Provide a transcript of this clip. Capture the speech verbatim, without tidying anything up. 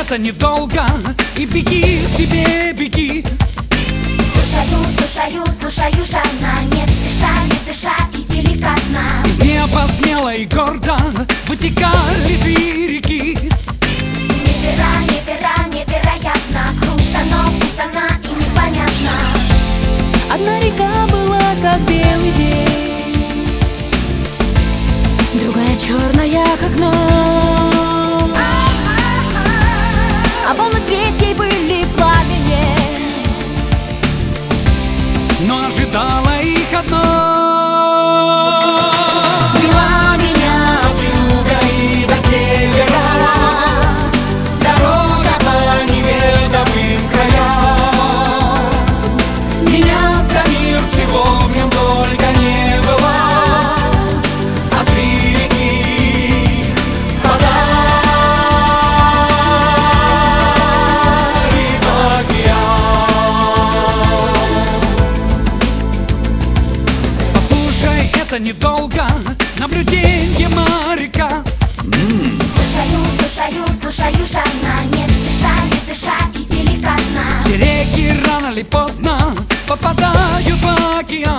это недолго, и беги себе, беги. Слушаю, слушаю, слушаю жадно, не спеша, не дыша и деликатно. Из неба смело и гордо вытекали две реки. Неверо, неверо, невероятно, круто, но путано и непонятно. Одна река была как белый день, другая черная как ночь, а волны третьей были в пламени, Но ожидала их одно. вела меня от юга и до севера дорога по неведомым краям. Менялся мир, чего в нем только не было, а три реки впадали в океан. Послушай, это недолго, наблюдение моряка. Слушаю, слушаю, слушаю жадно, не спеша, не дыша и деликатно. Все реки рано или поздно попадают в океан.